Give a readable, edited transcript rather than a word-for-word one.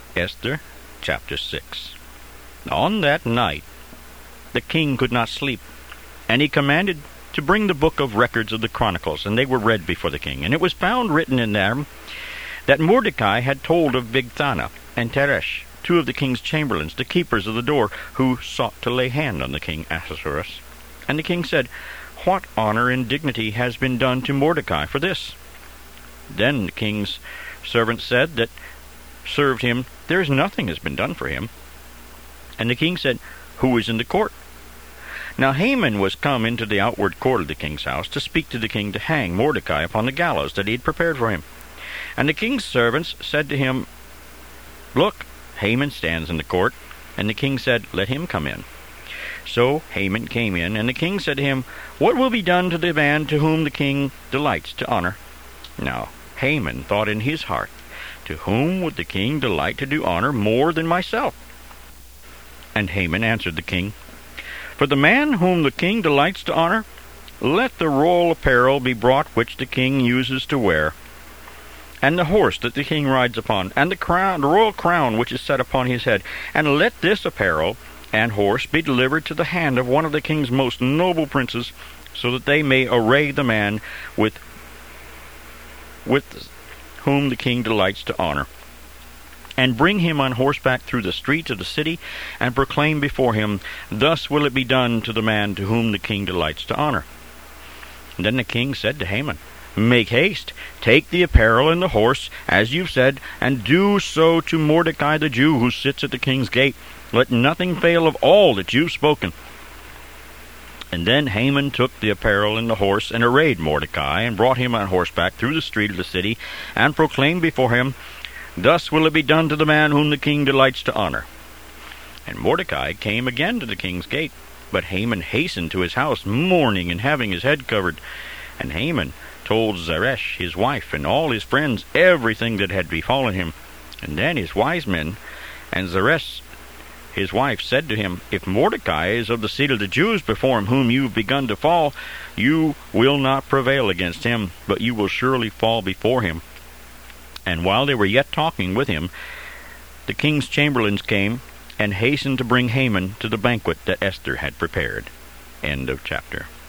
Esther chapter 6. On that night the king could not sleep, and he commanded to bring the book of records of the Chronicles, and they were read before the king. And it was found written in them that Mordecai had told of Bigthana and Teresh, two of the king's chamberlains, the keepers of the door, who sought to lay hand on the king Ahasuerus. And the king said, "What honor and dignity has been done to Mordecai for this?" Then the king's servant said that served him, "There is nothing has been done for him." And the king said, "Who is in the court?" Now Haman was come into the outward court of the king's house to speak to the king to hang Mordecai upon the gallows that he had prepared for him. And the king's servants said to him, "Look, Haman stands in the court." And the king said, "Let him come in." So Haman came in, and the king said to him, "What will be done to the man to whom the king delights to honor?" Now Haman thought in his heart, "To whom would the king delight to do honor more than myself?" And Haman answered the king, "For the man whom the king delights to honor, let the royal apparel be brought which the king uses to wear, and the horse that the king rides upon, and the royal crown which is set upon his head. And let this apparel and horse be delivered to the hand of one of the king's most noble princes, so that they may array the man with whom the king delights to honor, and bring him on horseback through the streets of the city, and proclaim before him, Thus will it be done to the man to whom the king delights to honor." And then the king said to Haman, "Make haste, take the apparel and the horse, as you've said, and do so to Mordecai the Jew, who sits at the king's gate. Let nothing fail of all that you've spoken." And then Haman took the apparel and the horse, and arrayed Mordecai, and brought him on horseback through the street of the city, and proclaimed before him, "Thus will it be done to the man whom the king delights to honor." And Mordecai came again to the king's gate, but Haman hastened to his house, mourning and having his head covered. And Haman told Zeresh his wife and all his friends everything that had befallen him. And then his wise men and Zeresh his wife said to him, "If Mordecai is of the seed of the Jews before whom you've begun to fall, you will not prevail against him, but you will surely fall before him." And while they were yet talking with him, the king's chamberlains came and hastened to bring Haman to the banquet that Esther had prepared. End of chapter.